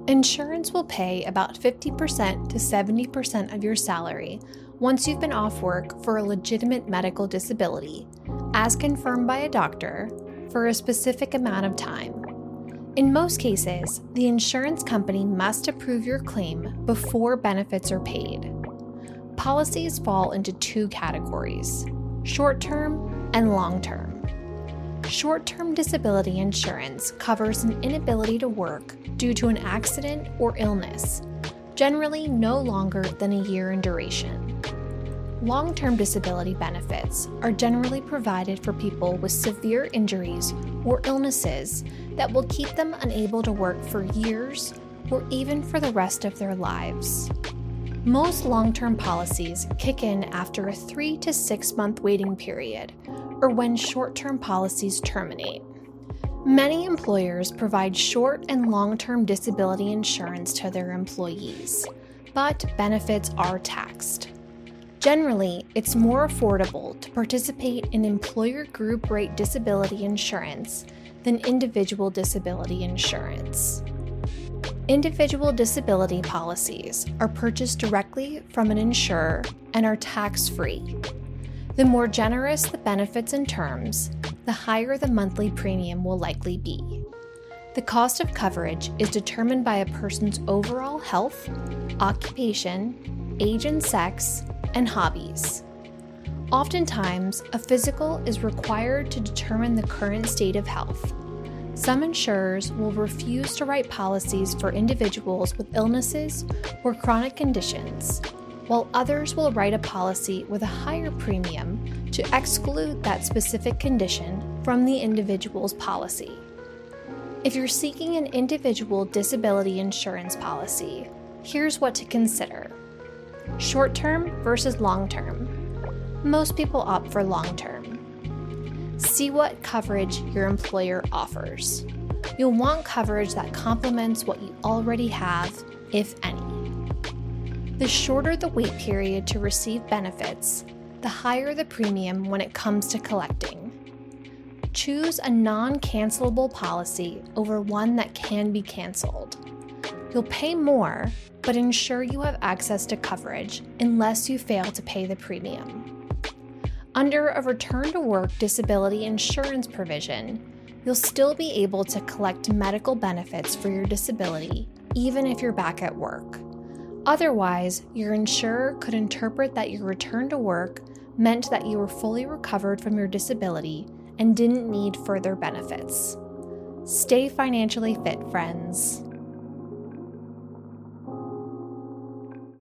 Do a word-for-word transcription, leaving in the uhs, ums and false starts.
Insurance will pay about fifty percent to seventy percent of your salary once you've been off work for a legitimate medical disability, as confirmed by a doctor, for a specific amount of time. In most cases, the insurance company must approve your claim before benefits are paid. Policies fall into two categories: short-term and long-term. Short-term disability insurance covers an inability to work due to an accident or illness, generally no longer than a year in duration. Long-term disability benefits are generally provided for people with severe injuries or illnesses that will keep them unable to work for years or even for the rest of their lives. Most long-term policies kick in after a three to six month waiting period, or when short-term policies terminate. Many employers provide short and long-term disability insurance to their employees, but benefits are taxed. Generally, it's more affordable to participate in employer group rate disability insurance than individual disability insurance. Individual disability policies are purchased directly from an insurer and are tax-free. The more generous the benefits and terms, the higher the monthly premium will likely be. The cost of coverage is determined by a person's overall health, occupation, age and sex, and hobbies. Oftentimes, a physical is required to determine the current state of health. Some insurers will refuse to write policies for individuals with illnesses or chronic conditions, while others will write a policy with a higher premium to exclude that specific condition from the individual's policy. If you're seeking an individual disability insurance policy, here's what to consider. Short-term versus long-term. Most people opt for long-term. See what coverage your employer offers. You'll want coverage that complements what you already have, if any. The shorter the wait period to receive benefits, the higher the premium when it comes to collecting. Choose a non-cancelable policy over one that can be canceled. You'll pay more, but ensure you have access to coverage unless you fail to pay the premium. Under a return-to-work disability insurance provision, you'll still be able to collect medical benefits for your disability even if you're back at work. Otherwise, your insurer could interpret that your return to work meant that you were fully recovered from your disability and didn't need further benefits. Stay financially fit, friends.